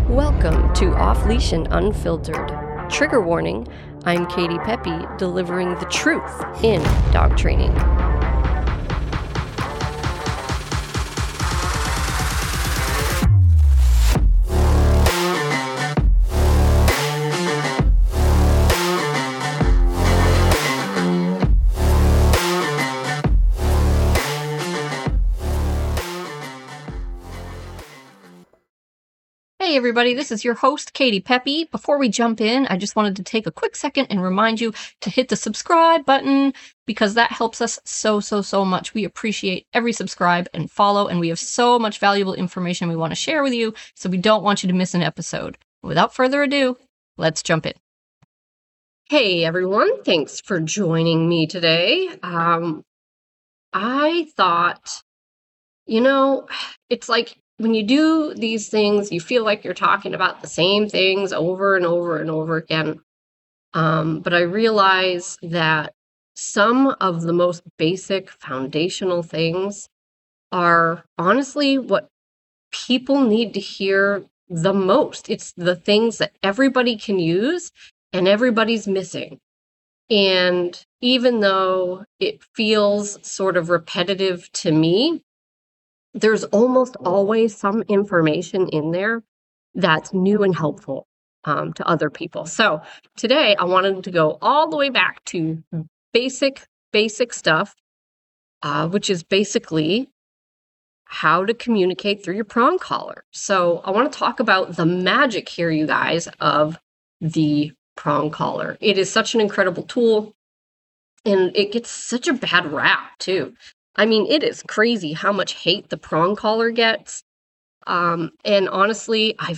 Welcome to Off Leash and Unfiltered. Trigger warning, I'm Katie Pepe, delivering the truth in dog training. Hey everybody, this is your host, Katie Pepe. Before we jump in, I just wanted to take a quick second and remind you to hit the subscribe button because that helps us so much. We appreciate every subscribe and follow, and we have so much valuable information we want to share with you, so we don't want you to miss an episode. Without further ado, let's jump in. Hey everyone, thanks for joining me today. I thought, it's like when you do these things, you feel like you're talking about the same things over and over and over again. But I realize that some of the most basic foundational things are honestly what people need to hear the most. It's the things that everybody can use and everybody's missing. And even though it feels sort of repetitive to me, there's almost always some information in there that's new and helpful to other people. So today I wanted to go all the way back to basic stuff, which is basically how to communicate through your prong collar. So I want to talk about the magic here, you guys, of the prong collar. It is such an incredible tool, and it gets such a bad rap too. I mean, it is crazy how much hate the prong collar gets. And honestly, I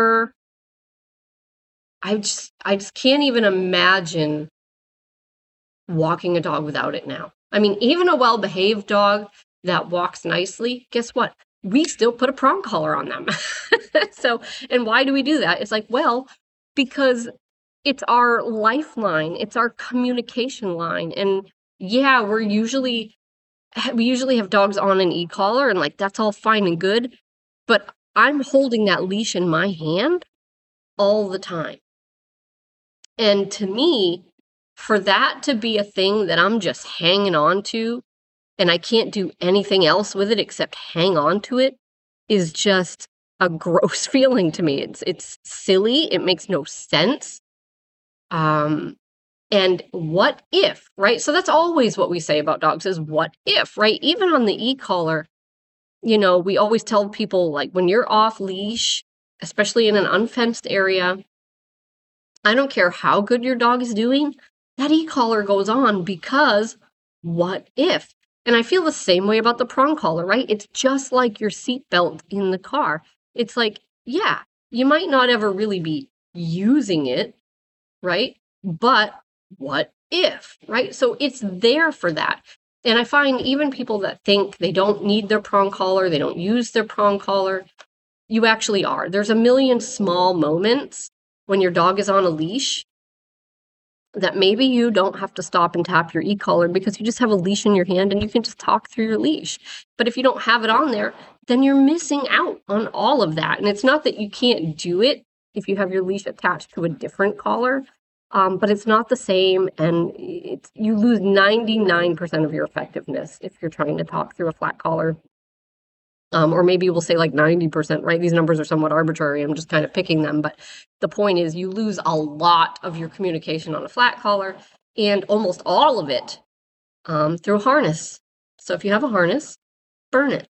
just can't even imagine walking a dog without it now. I mean, even a well-behaved dog that walks nicely, guess what? We still put a prong collar on them. So, and why do we do that? It's like, well, because it's our lifeline. It's our communication line. And yeah, we usually have dogs on an e-collar, and like that's all fine and good, but I'm holding that leash in my hand all the time. And to me, for that to be a thing that I'm just hanging on to and I can't do anything else with it except hang on to it is just a gross feeling to me. It's silly. It makes no sense. And what if, right? So that's always what we say about dogs is what if, right? Even on the e-collar, we always tell people, like, when you're off leash, especially in an unfenced area, I don't care how good your dog is doing, that e-collar goes on because what if? And I feel the same way about the prong collar, right? It's just like your seatbelt in the car. It's like, yeah, you might not ever really be using it, right? But what if, right? So it's there for that. And I find even people that think they don't need their prong collar, they don't use their prong collar, you actually are. There's a million small moments when your dog is on a leash that maybe you don't have to stop and tap your e-collar because you just have a leash in your hand and you can just talk through your leash. But if you don't have it on there, then you're missing out on all of that. And it's not that you can't do it if you have your leash attached to a different collar. But it's not the same, and you lose 99% of your effectiveness if you're trying to talk through a flat collar. Or maybe we'll say like 90%, right? These numbers are somewhat arbitrary. I'm just kind of picking them. But the point is you lose a lot of your communication on a flat collar and almost all of it through a harness. So if you have a harness, burn it.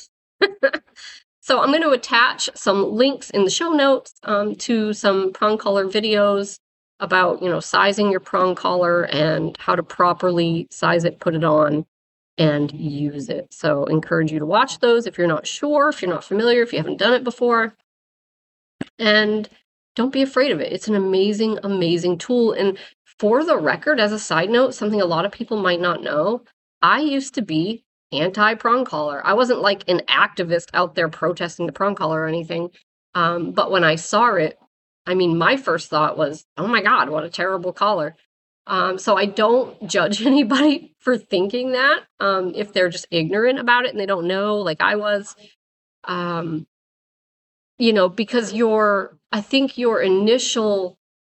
So I'm going to attach some links in the show notes to some prong collar videos about, sizing your prong collar and how to properly size it, put it on, and use it. So encourage you to watch those if you're not sure, if you're not familiar, if you haven't done it before. And don't be afraid of it. It's an amazing, amazing tool. And for the record, as a side note, something a lot of people might not know, I used to be anti-prong collar. I wasn't like an activist out there protesting the prong collar or anything. But when I saw it, I mean, my first thought was, oh my God, what a terrible collar. So I don't judge anybody for thinking that, if they're just ignorant about it and they don't know, like I was. because I think your initial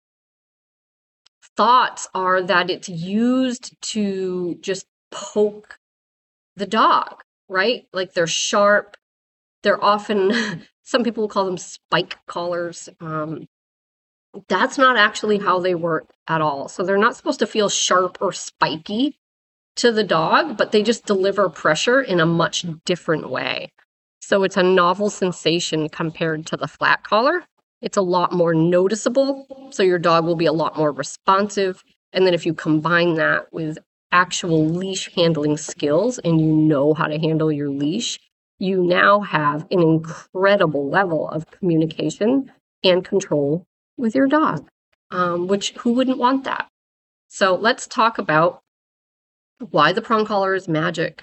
thoughts are that it's used to just poke the dog, right? Like they're sharp. They're often, some people will call them spike collars. That's not actually how they work at all. So they're not supposed to feel sharp or spiky to the dog, but they just deliver pressure in a much different way. So it's a novel sensation compared to the flat collar. It's a lot more noticeable, so your dog will be a lot more responsive. And then if you combine that with actual leash handling skills and you know how to handle your leash, you now have an incredible level of communication and control with your dog, which who wouldn't want that? So let's talk about why the prong collar is magic.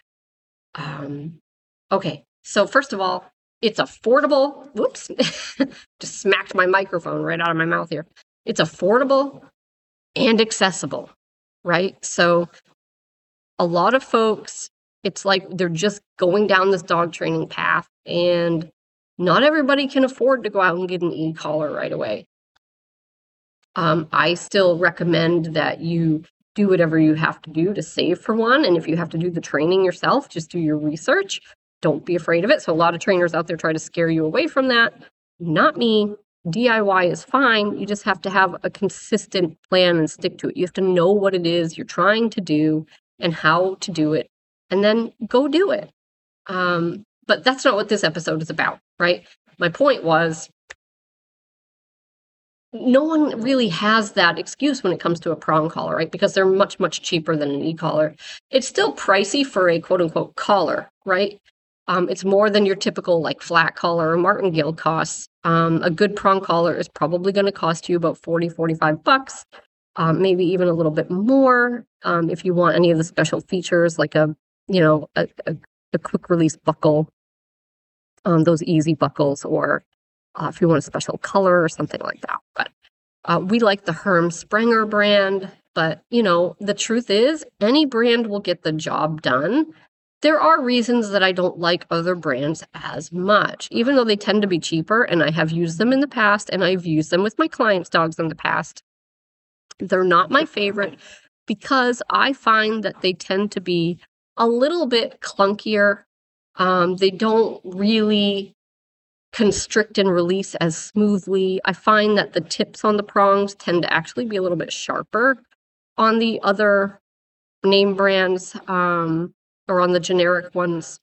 Okay, so first of all, it's affordable. Whoops, just smacked my microphone right out of my mouth here. It's affordable and accessible, right? So a lot of folks, it's like they're just going down this dog training path, and not everybody can afford to go out and get an e-collar right away. I still recommend that you do whatever you have to do to save for one. And if you have to do the training yourself, just do your research. Don't be afraid of it. So a lot of trainers out there try to scare you away from that. Not me. DIY is fine. You just have to have a consistent plan and stick to it. You have to know what it is you're trying to do and how to do it, and then go do it. But that's not what this episode is about, right? My point was, no one really has that excuse when it comes to a prong collar, right? Because they're much, much cheaper than an e-collar. It's still pricey for a quote unquote collar, right? It's more than your typical like flat collar or martingale costs. A good prong collar is probably going to cost you about $40-$45, maybe even a little bit more. If you want any of the special features like a quick release buckle, those easy buckles, or if you want a special color or something like that. But we like the Herm Sprenger brand. But, the truth is, any brand will get the job done. There are reasons that I don't like other brands as much, even though they tend to be cheaper, and I have used them in the past, and I've used them with my clients' dogs in the past. They're not my favorite because I find that they tend to be a little bit clunkier. They don't really constrict and release as smoothly. I find that the tips on the prongs tend to actually be a little bit sharper on the other name brands, or on the generic ones,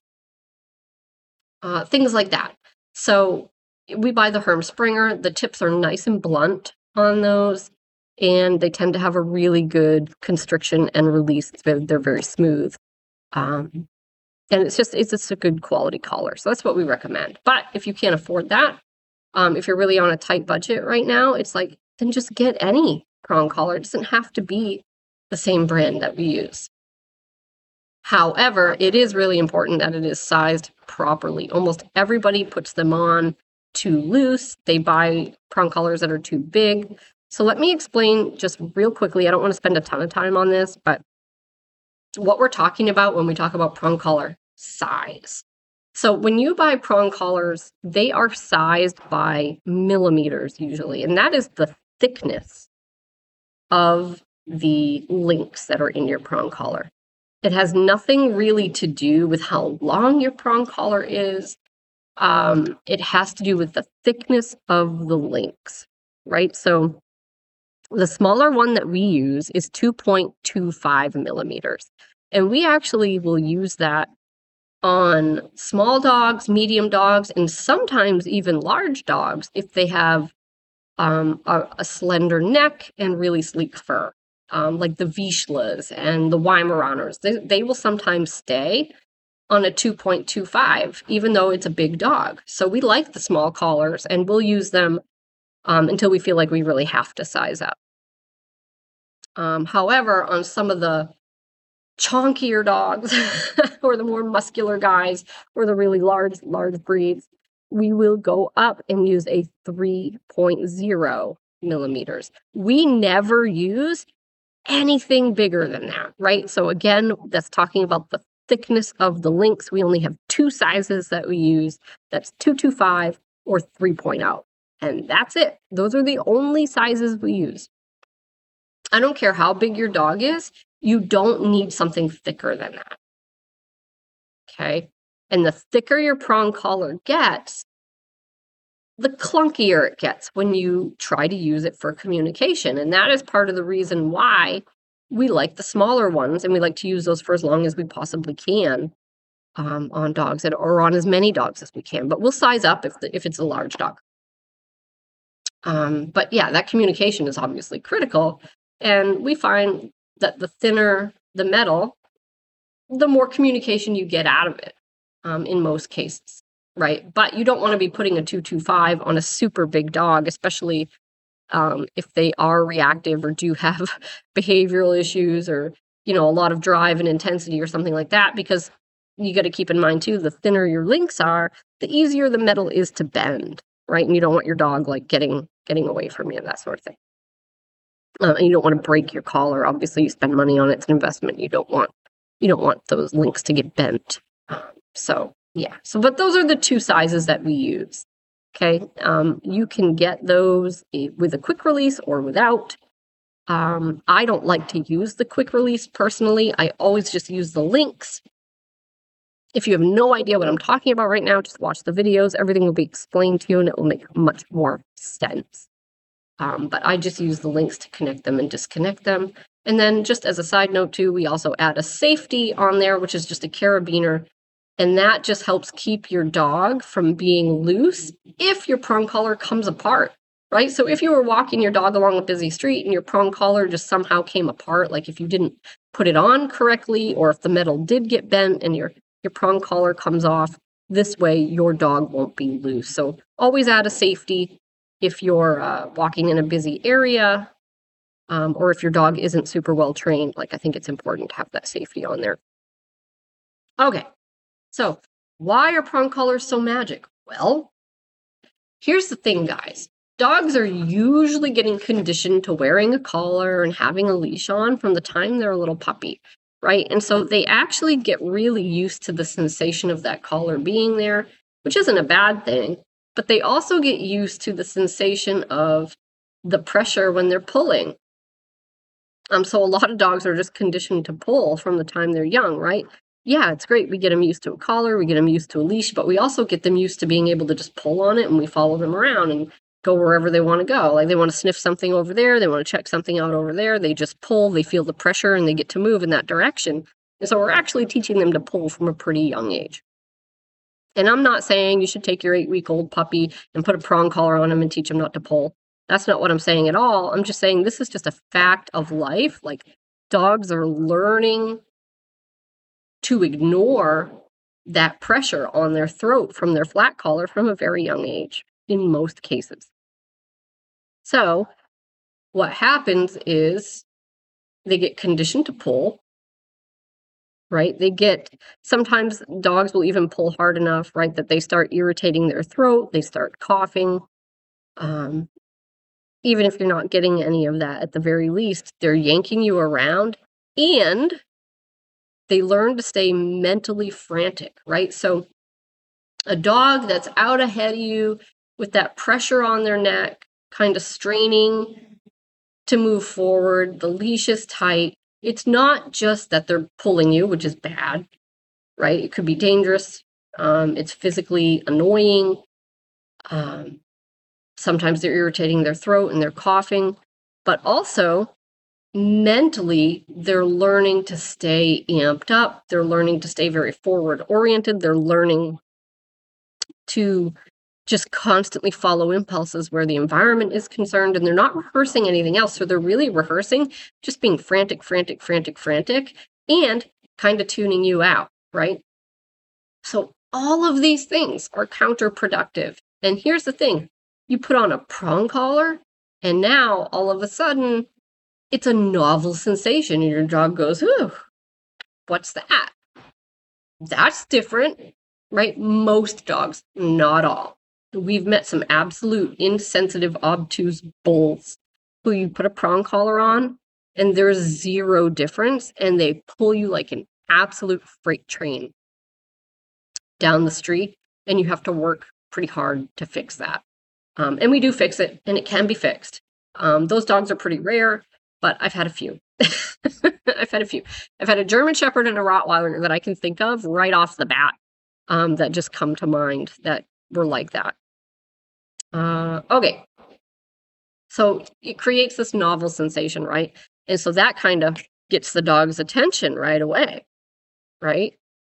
things like that. So we buy the Herm Sprenger. The tips are nice and blunt on those, and they tend to have a really good constriction and release. They're very smooth. And it's just a good quality collar. So that's what we recommend. But if you can't afford that, if you're really on a tight budget right now, it's like, then just get any prong collar. It doesn't have to be the same brand that we use. However, it is really important that it is sized properly. Almost everybody puts them on too loose. They buy prong collars that are too big. So let me explain just real quickly. I don't want to spend a ton of time on this, but what we're talking about when we talk about prong collar size. So when you buy prong collars, they are sized by millimeters usually, and that is the thickness of the links that are in your prong collar. It has nothing really to do with how long your prong collar is. It has to do with the thickness of the links, right? So the smaller one that we use is 2.25 millimeters. And we actually will use that on small dogs, medium dogs, and sometimes even large dogs if they have a slender neck and really sleek fur. Like the Vizslas and the Weimaraners, they will sometimes stay on a 2.25, even though it's a big dog. So we like the small collars, and we'll use them until we feel like we really have to size up. However, on some of the chonkier dogs or the more muscular guys or the really large breeds, we will go up and use a 3.0 millimeters. We never use anything bigger than that, right? So again, that's talking about the thickness of the links. We only have two sizes that we use. That's 225 or 3.0. And that's it. Those are the only sizes we use. I don't care how big your dog is, you don't need something thicker than that. Okay? And the thicker your prong collar gets, the clunkier it gets when you try to use it for communication. And that is part of the reason why we like the smaller ones, and we like to use those for as long as we possibly can on dogs, or on as many dogs as we can. But we'll size up if it's a large dog. But yeah, that communication is obviously critical. And we find that the thinner the metal, the more communication you get out of it in most cases, right? But you don't want to be putting a 225 on a super big dog, especially if they are reactive or do have behavioral issues, or, a lot of drive and intensity or something like that, because you got to keep in mind too, the thinner your links are, the easier the metal is to bend, right? And you don't want your dog like getting away from you, that sort of thing. And you don't want to break your collar. Obviously, you spend money on it; it's an investment. You don't want those links to get bent. So but those are the two sizes that we use. Okay, you can get those with a quick release or without. I don't like to use the quick release personally. I always just use the links. If you have no idea what I'm talking about right now, just watch the videos. Everything will be explained to you, and it will make much more sense. But I just use the links to connect them and disconnect them. And then just as a side note too, we also add a safety on there, which is just a carabiner. And that just helps keep your dog from being loose if your prong collar comes apart, right? So if you were walking your dog along a busy street and your prong collar just somehow came apart, like if you didn't put it on correctly, or if the metal did get bent and your prong collar comes off, this way your dog won't be loose. So always add a safety if you're walking in a busy area, or if your dog isn't super well trained. Like, I think it's important to have that safety on there. Okay, so why are prong collars so magic? Well, here's the thing, guys. Dogs are usually getting conditioned to wearing a collar and having a leash on from the time they're a little puppy, right? And so they actually get really used to the sensation of that collar being there, which isn't a bad thing. But they also get used to the sensation of the pressure when they're pulling. So a lot of dogs are just conditioned to pull from the time they're young, right? Yeah, it's great. We get them used to a collar, we get them used to a leash, but we also get them used to being able to just pull on it, and we follow them around and go wherever they want to go. Like, they want to sniff something over there, they want to check something out over there, they just pull, they feel the pressure, and they get to move in that direction. And so we're actually teaching them to pull from a pretty young age. And I'm not saying you should take your 8-week-old puppy and put a prong collar on him and teach him not to pull. That's not what I'm saying at all. I'm just saying this is just a fact of life. Like, dogs are learning to ignore that pressure on their throat from their flat collar from a very young age, in most cases. So what happens is they get conditioned to pull, right? Sometimes dogs will even pull hard enough, right, that they start irritating their throat, they start coughing. Even if you're not getting any of that, at the very least, they're yanking you around, and they learn to stay mentally frantic, right? So a dog that's out ahead of you with that pressure on their neck, kind of straining to move forward, the leash is tight. It's not just that they're pulling you, which is bad, right? It could be dangerous. It's physically annoying. Sometimes they're irritating their throat and they're coughing, but also mentally, they're learning to stay amped up. They're learning to stay very forward oriented. They're learning to just constantly follow impulses where the environment is concerned, and they're not rehearsing anything else. So they're really rehearsing just being frantic, and kind of tuning you out, right? So all of these things are counterproductive. And here's the thing. You put on a prong collar, and now all of a sudden it's a novel sensation, and your dog goes, "Ooh, what's that?" That's different, right? Most dogs, not all. We've met some absolute insensitive, obtuse bulls who you put a prong collar on, and there's zero difference, and they pull you like an absolute freight train down the street, and you have to work pretty hard to fix that. And we do fix it, and it can be fixed. Those dogs are pretty rare, but I've had a few. I've had a few. I've had a German Shepherd and a Rottweiler that I can think of right off the bat that just come to mind that were like that. Okay. So it creates this novel sensation, right? And so that kind of gets the dog's attention right away, right?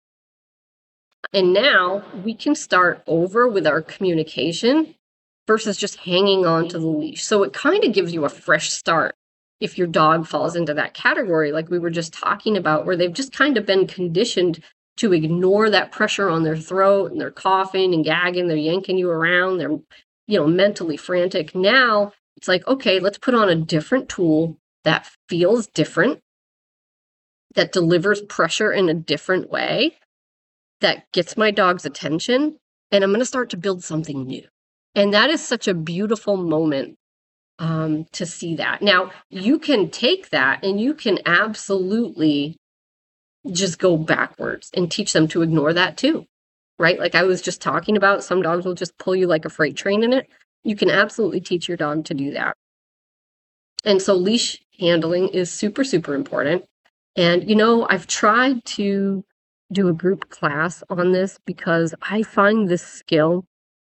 And now we can start over with our communication versus just hanging on to the leash. So it kind of gives you a fresh start if your dog falls into that category, like we were just talking about, where they've just kind of been conditioned to ignore that pressure on their throat, and they're coughing and gagging, they're yanking you around, they're, mentally frantic. Now it's like, okay, let's put on a different tool that feels different, that delivers pressure in a different way, that gets my dog's attention, and I'm going to start to build something new. And that is such a beautiful moment to see that. Now, you can take that and you can absolutely just go backwards and teach them to ignore that too, right? Like I was just talking about, some dogs will just pull you like a freight train in it. You can absolutely teach your dog to do that. And so leash handling is super, super important. And, I've tried to do a group class on this because I find this skill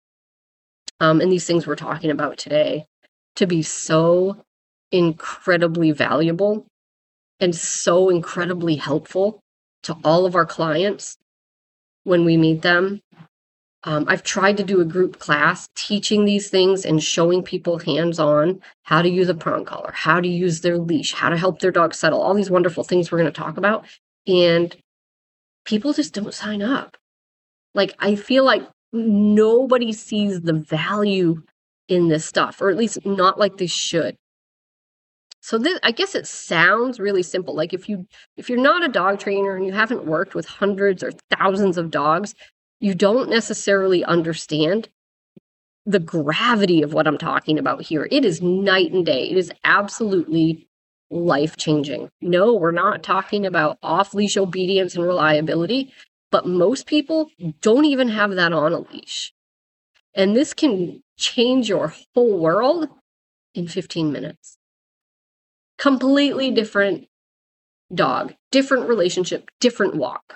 and these things we're talking about today to be so incredibly valuable and so incredibly helpful to all of our clients when we meet them. I've tried to do a group class teaching these things and showing people hands-on how to use a prong collar, how to use their leash, how to help their dog settle, all these wonderful things we're going to talk about. And people just don't sign up. Like, I feel like nobody sees the value in this stuff, or at least not like they should. So this, I guess it sounds really simple. Like if you're not a dog trainer and you haven't worked with hundreds or thousands of dogs, you don't necessarily understand the gravity of what I'm talking about here. It is night and day. It is absolutely life-changing. No, we're not talking about off-leash obedience and reliability, but most people don't even have that on a leash. And this can change your whole world in 15 minutes. Completely different dog, different relationship, different walk.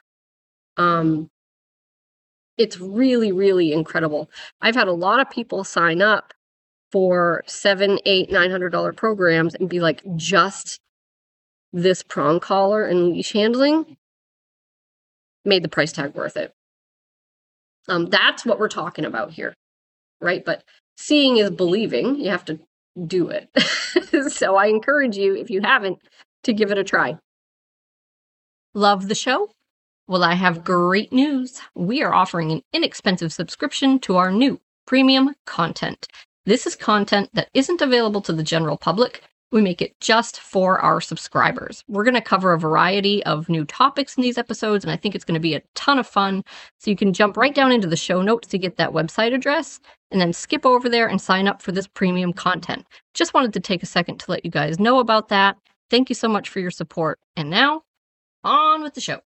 It's really, really incredible. I've had a lot of people sign up for $700, $800, $900 programs and be like, just this prong collar and leash handling made the price tag worth it. That's what we're talking about here, right? But seeing is believing. You have to do it. So I encourage you, if you haven't, to give it a try. Love the show? Well, I have great news. We are offering an inexpensive subscription to our new premium content. This is content that isn't available to the general public. We make it just for our subscribers. We're going to cover a variety of new topics in these episodes, and I think it's going to be a ton of fun. So you can jump right down into the show notes to get that website address, and then skip over there and sign up for this premium content. Just wanted to take a second to let you guys know about that. Thank you so much for your support. And now, on with the show.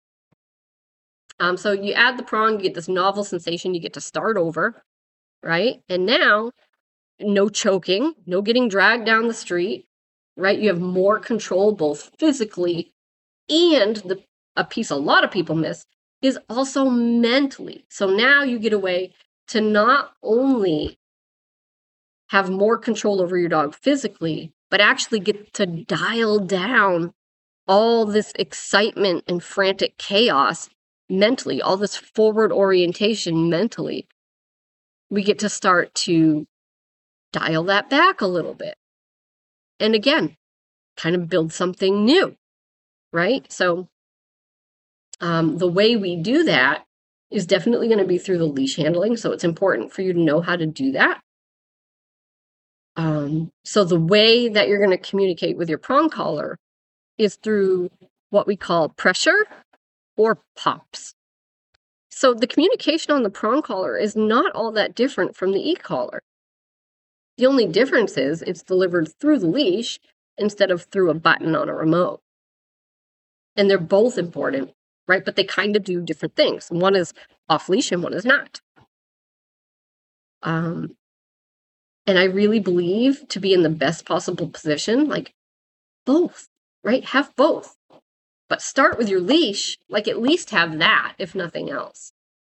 So you add the prong, you get this novel sensation, you get to start over, right? And now, no choking, no getting dragged down the street, right? You have more control both physically, and a piece a lot of people miss is also mentally. So now you get away to not only have more control over your dog physically, but actually get to dial down all this excitement and frantic chaos mentally, all this forward orientation mentally. We get to start to dial that back a little bit. And again, kind of build something new, right? So the way we do that is definitely going to be through the leash handling. So it's important for you to know how to do that. So the way that you're going to communicate with your prong collar is through what we call pressure or pops. So the communication on the prong collar is not all that different from the e-collar. The only difference is it's delivered through the leash instead of through a button on a remote. And they're both important, right? But they kind of do different things. One is off leash and one is not. And I really believe to be in the best possible position, like both, right? Have both. But start with your leash, like at least have that, if nothing else.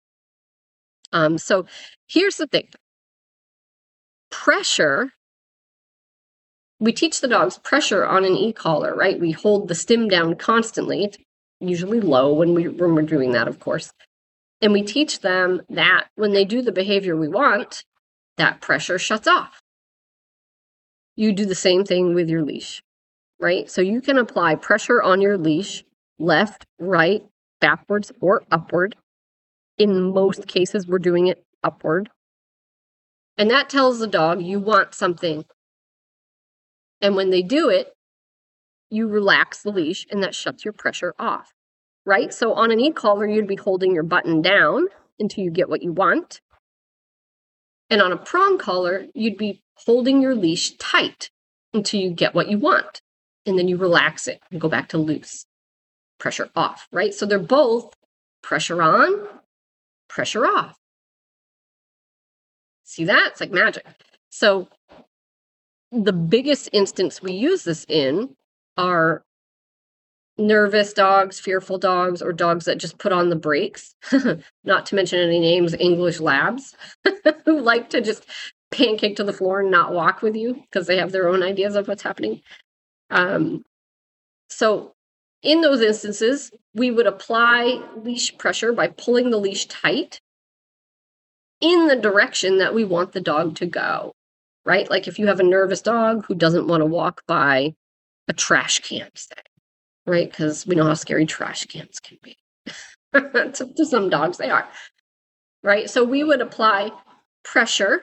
So here's the thing. Pressure, we teach the dogs pressure on an e-collar, right? We hold the stim down constantly. It's usually low when we're doing that, of course. And we teach them that when they do the behavior we want, that pressure shuts off. You do the same thing with your leash, right? So you can apply pressure on your leash, left, right, backwards, or upward. In most cases, we're doing it upward. And that tells the dog you want something. And when they do it, you relax the leash and that shuts your pressure off, right? So on an e-collar, you'd be holding your button down until you get what you want. And on a prong collar, you'd be holding your leash tight until you get what you want. And then you relax it and go back to loose. Pressure off, right? So they're both pressure on, pressure off. See that? It's like magic. So the biggest instance we use this in are nervous dogs, fearful dogs, or dogs that just put on the brakes. Not to mention any names, English labs, who like to just pancake to the floor and not walk with you because they have their own ideas of what's happening. So in those instances, we would apply leash pressure by pulling the leash tight in the direction that we want the dog to go, right? Like if you have a nervous dog who doesn't want to walk by a trash can, say, right? Because we know how scary trash cans can be. To some dogs, they are, right? So we would apply pressure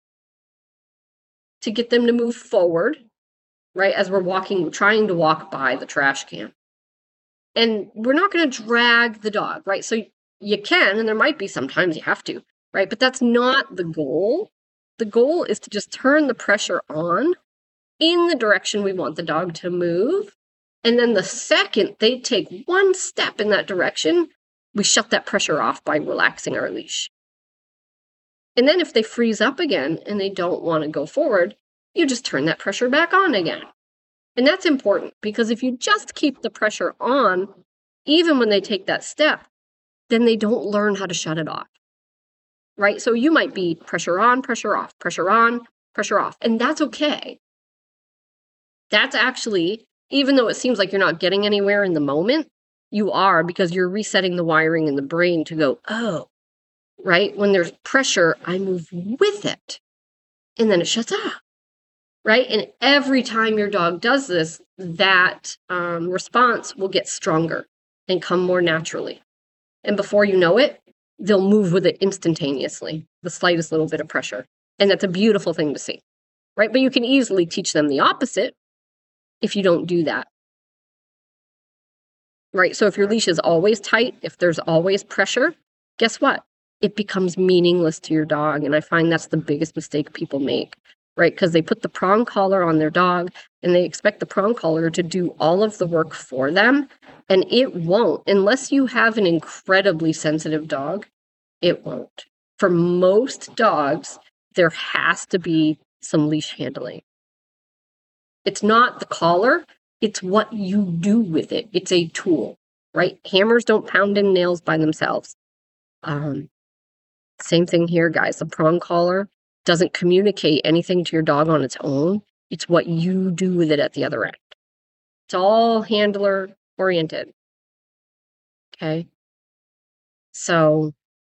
to get them to move forward, right? As we're trying to walk by the trash can. And we're not going to drag the dog, right? So you can, and there might be sometimes you have to, right? But that's not the goal. The goal is to just turn the pressure on in the direction we want the dog to move. And then the second they take one step in that direction, we shut that pressure off by relaxing our leash. And then if they freeze up again and they don't want to go forward, you just turn that pressure back on again. And that's important because if you just keep the pressure on, even when they take that step, then they don't learn how to shut it off, right? So you might be pressure on, pressure off, pressure on, pressure off, and that's okay. That's actually, even though it seems like you're not getting anywhere in the moment, you are, because you're resetting the wiring in the brain to go, oh, right? When there's pressure, I move with it, and then it shuts off. Right? And every time your dog does this, that response will get stronger and come more naturally. And before you know it, they'll move with it instantaneously, the slightest little bit of pressure. And that's a beautiful thing to see, right? But you can easily teach them the opposite if you don't do that. Right? So if your leash is always tight, if there's always pressure, guess what? It becomes meaningless to your dog. And I find that's the biggest mistake people make. Right? Because they put the prong collar on their dog and they expect the prong collar to do all of the work for them. And it won't. Unless you have an incredibly sensitive dog, it won't. For most dogs, there has to be some leash handling. It's not the collar, it's what you do with it. It's a tool, right? Hammers don't pound in nails by themselves. Same thing here, guys. The prong collar doesn't communicate anything to your dog on its own. It's what you do with it at the other end. It's all handler oriented. Okay. So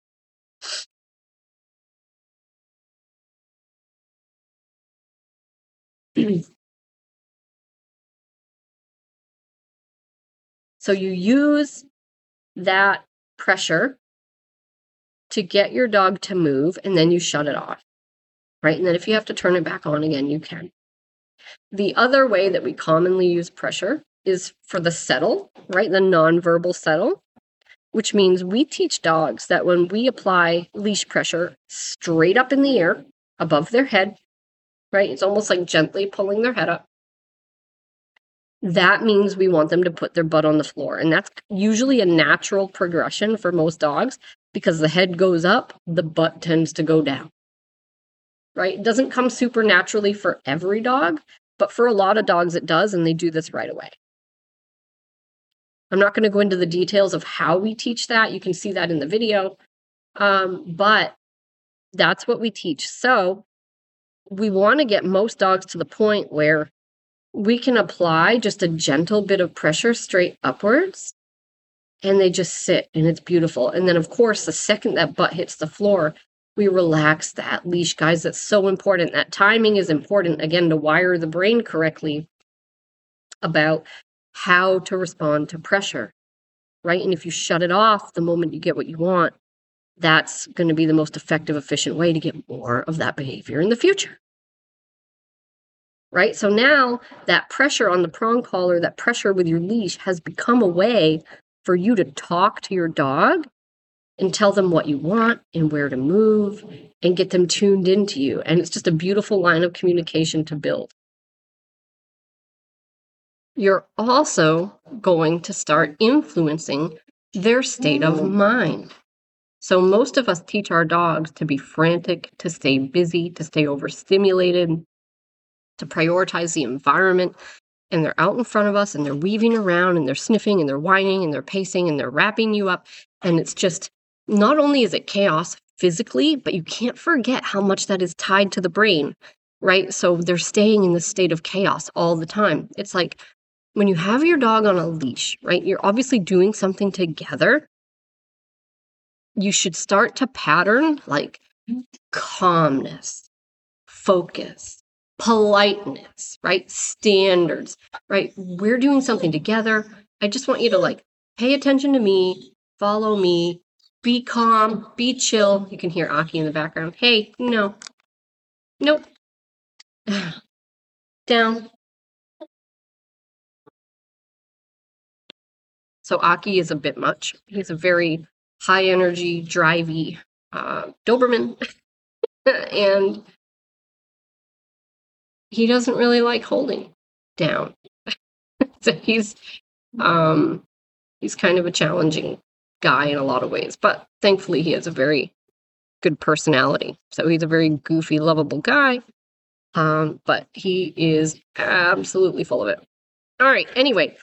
so you use that pressure to get your dog to move, and then you shut it off. Right? And then if you have to turn it back on again, you can. The other way that we commonly use pressure is for the settle, right? The nonverbal settle, which means we teach dogs that when we apply leash pressure straight up in the air above their head, right? It's almost like gently pulling their head up. That means we want them to put their butt on the floor. And that's usually a natural progression for most dogs because the head goes up, the butt tends to go down. right? It doesn't come super naturally for every dog, but for a lot of dogs it does, and they do this right away. I'm not going to go into the details of how we teach that. You can see that in the video. But that's what we teach. So we want to get most dogs to the point where we can apply just a gentle bit of pressure straight upwards, and they just sit, and it's beautiful. And then, of course, the second that butt hits the floor, we relax that leash, guys. That's so important. That timing is important, again, to wire the brain correctly about how to respond to pressure, right? And if you shut it off the moment you get what you want, that's going to be the most effective, efficient way to get more of that behavior in the future, right? So now that pressure on the prong collar, that pressure with your leash has become a way for you to talk to your dog and tell them what you want and where to move and get them tuned into you. And it's just a beautiful line of communication to build. You're also going to start influencing their state of mind. So most of us teach our dogs to be frantic, to stay busy, to stay overstimulated, to prioritize the environment. And they're out in front of us and they're weaving around and they're sniffing and they're whining and they're pacing and they're wrapping you up. And it's just, not only is it chaos physically, but you can't forget how much that is tied to the brain, right? So they're staying in this state of chaos all the time. It's like when you have your dog on a leash, right? You're obviously doing something together. You should start to pattern like calmness, focus, politeness, right? Standards, right? We're doing something together. I just want you to like pay attention to me, follow me, be calm, be chill. You can hear Aki in the background. Hey, no, nope, down. So Aki is a bit much. He's a very high energy, drivey Doberman. And he doesn't really like holding down. So he's kind of a challenging guy in a lot of ways, but thankfully he has a very good personality. So he's a very goofy, lovable guy. But he is absolutely full of it. All right. Anyway,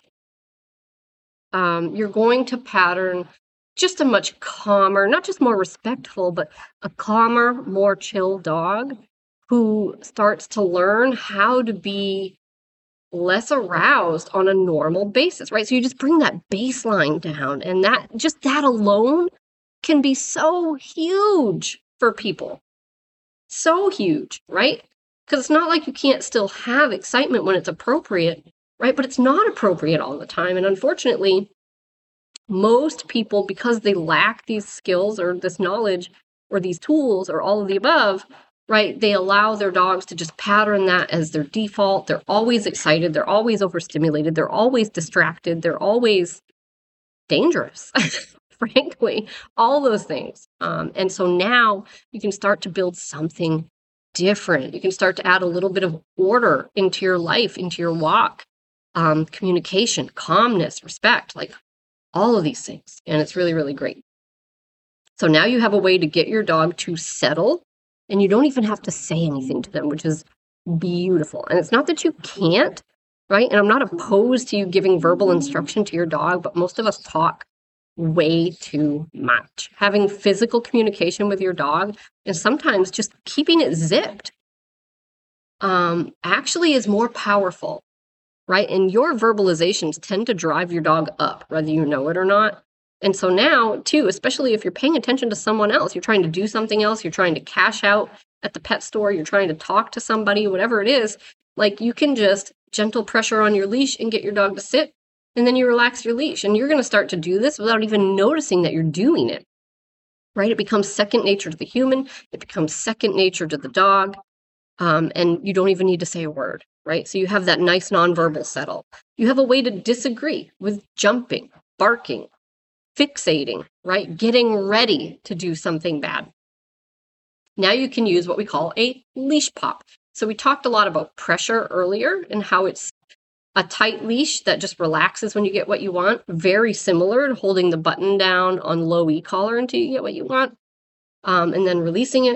you're going to pattern just a much calmer, not just more respectful, but a calmer, more chill dog who starts to learn how to be less aroused on a normal basis, right? So you just bring that baseline down, and that alone can be so huge for people. So huge, right? Because it's not like you can't still have excitement when it's appropriate, right? But it's not appropriate all the time. And unfortunately, most people, because they lack these skills or this knowledge or these tools or all of the above, right, they allow their dogs to just pattern that as their default. They're always excited. They're always overstimulated. They're always distracted. They're always dangerous, frankly, all those things. And so now you can start to build something different. You can start to add a little bit of order into your life, into your walk, communication, calmness, respect, like all of these things. And it's really, really great. So now you have a way to get your dog to settle, and you don't even have to say anything to them, which is beautiful. And it's not that you can't, right? And I'm not opposed to you giving verbal instruction to your dog, but most of us talk way too much. Having physical communication with your dog, and sometimes just keeping it zipped, actually is more powerful, right? And your verbalizations tend to drive your dog up, whether you know it or not. And so now, too, especially if you're paying attention to someone else, you're trying to do something else, you're trying to cash out at the pet store, you're trying to talk to somebody, whatever it is, like you can just gentle pressure on your leash and get your dog to sit, and then you relax your leash. And you're going to start to do this without even noticing that you're doing it, right? It becomes second nature to the human. It becomes second nature to the dog. And you don't even need to say a word, right? So you have that nice nonverbal settle. You have a way to disagree with jumping, barking, fixating, right? Getting ready to do something bad. Now you can use what we call a leash pop. So we talked a lot about pressure earlier and how it's a tight leash that just relaxes when you get what you want. Very similar to holding the button down on low E-collar until you get what you want. And then releasing it.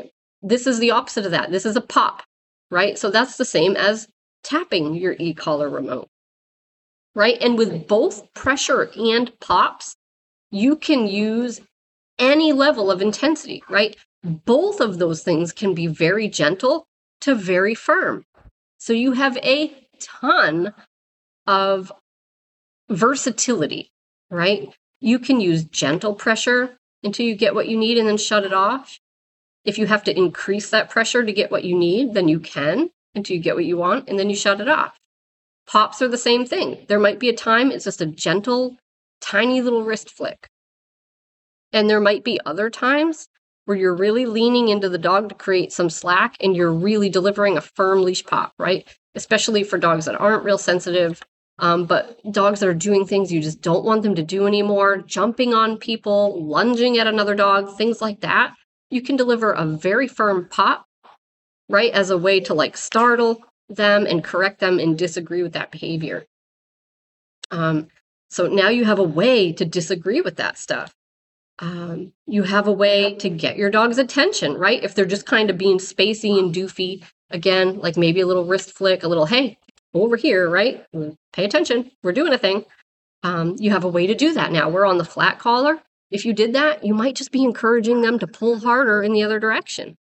this is the opposite of that. This is a pop, right? So that's the same as tapping your e-collar remote, right? And with both pressure and pops, you can use any level of intensity, right? Both of those things can be very gentle to very firm. So you have a ton of versatility, right? You can use gentle pressure until you get what you need and then shut it off. If you have to increase that pressure to get what you need, then you can until you get what you want and then you shut it off. Pops are the same thing. There might be a time it's just a gentle, tiny little wrist flick. And there might be other times where you're really leaning into the dog to create some slack and you're really delivering a firm leash pop, right? Especially for dogs that aren't real sensitive, but dogs that are doing things you just don't want them to do anymore, jumping on people, lunging at another dog, things like that. You can deliver a very firm pop, right, as a way to like startle them and correct them and disagree with that behavior. So now you have a way to disagree with that stuff. You have a way to get your dog's attention, right? If they're just kind of being spacey and doofy, again, like maybe a little wrist flick, a little, hey, over here, right? Pay attention. We're doing a thing. You have a way to do that now. We're on the flat collar. If you did that, you might just be encouraging them to pull harder in the other direction.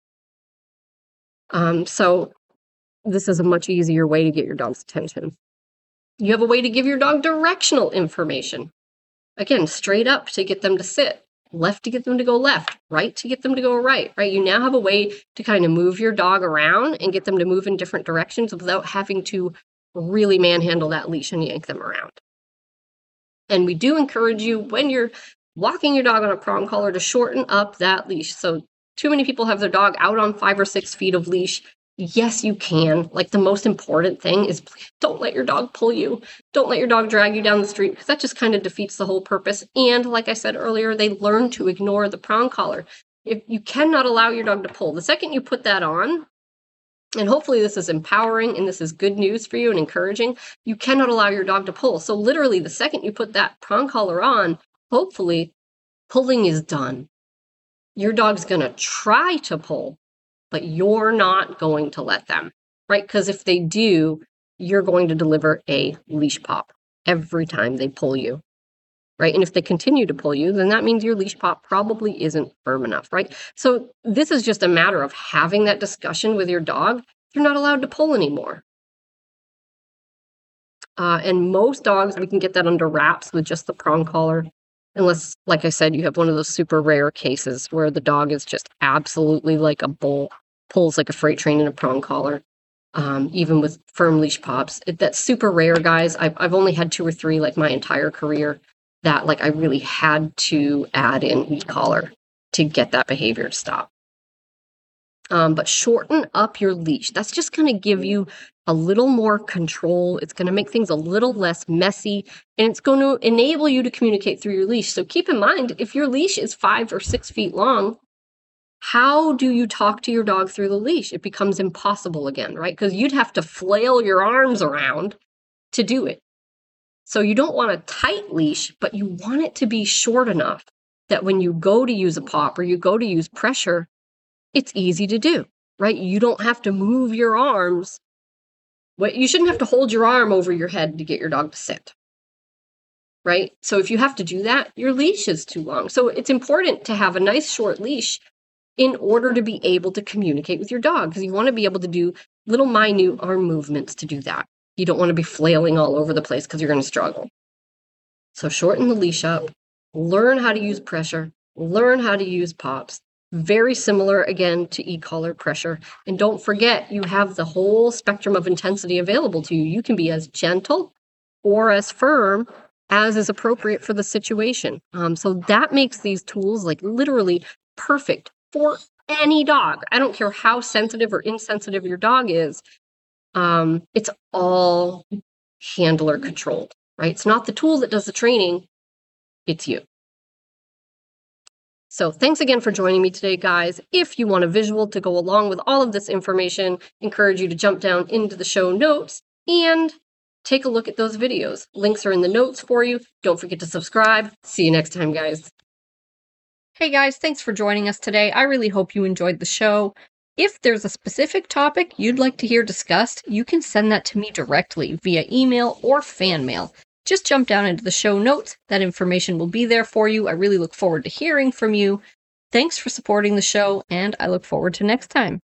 So this is a much easier way to get your dog's attention. You have a way to give your dog directional information. Again, straight up to get them to sit, left to get them to go left, right to get them to go right, right? You now have a way to kind of move your dog around and get them to move in different directions without having to really manhandle that leash and yank them around. And we do encourage you when you're walking your dog on a prong collar to shorten up that leash. So too many people have their dog out on 5 or 6 feet of leash. Yes, you can. Like the most important thing is don't let your dog pull you. Don't let your dog drag you down the street because that just kind of defeats the whole purpose. And like I said earlier, they learn to ignore the prong collar. If you cannot allow your dog to pull, the second you put that on, and hopefully this is empowering and this is good news for you and encouraging, you cannot allow your dog to pull. So literally the second you put that prong collar on, hopefully pulling is done. Your dog's going to try to pull, but you're not going to let them, right? Because if they do, you're going to deliver a leash pop every time they pull you, right? And if they continue to pull you, then that means your leash pop probably isn't firm enough, right? So this is just a matter of having that discussion with your dog. You're not allowed to pull anymore. And most dogs, we can get that under wraps with just the prong collar. Unless, like I said, you have one of those super rare cases where the dog is just absolutely like a bull, pulls like a freight train in a prong collar, even with firm leash pops. That's super rare, guys. I've only had 2 or 3 like my entire career that like I really had to add in e-collar to get that behavior to stop. But shorten up your leash. That's just going to give you a little more control. It's going to make things a little less messy, and it's going to enable you to communicate through your leash. So keep in mind, if your leash is 5 or 6 feet long, how do you talk to your dog through the leash? It becomes impossible again, right? Because you'd have to flail your arms around to do it. So you don't want a tight leash, but you want it to be short enough that when you go to use a pop or you go to use pressure, it's easy to do, right? You don't have to move your arms. You shouldn't have to hold your arm over your head to get your dog to sit, right? So if you have to do that, your leash is too long. So it's important to have a nice short leash in order to be able to communicate with your dog, because you want to be able to do little minute arm movements to do that. You don't want to be flailing all over the place because you're going to struggle. So shorten the leash up, learn how to use pressure, learn how to use pops. Very similar, again, to e-collar pressure. And don't forget, you have the whole spectrum of intensity available to you. You can be as gentle or as firm as is appropriate for the situation. So that makes these tools like literally perfect for any dog. I don't care how sensitive or insensitive your dog is. It's all handler controlled, right? It's not the tool that does the training. It's you. So thanks again for joining me today, guys. If you want a visual to go along with all of this information, encourage you to jump down into the show notes and take a look at those videos. Links are in the notes for you. Don't forget to subscribe. See you next time, guys. Hey guys, thanks for joining us today. I really hope you enjoyed the show. If there's a specific topic you'd like to hear discussed, you can send that to me directly via email or fan mail. Just jump down into the show notes. That information will be there for you. I really look forward to hearing from you. Thanks for supporting the show, and I look forward to next time.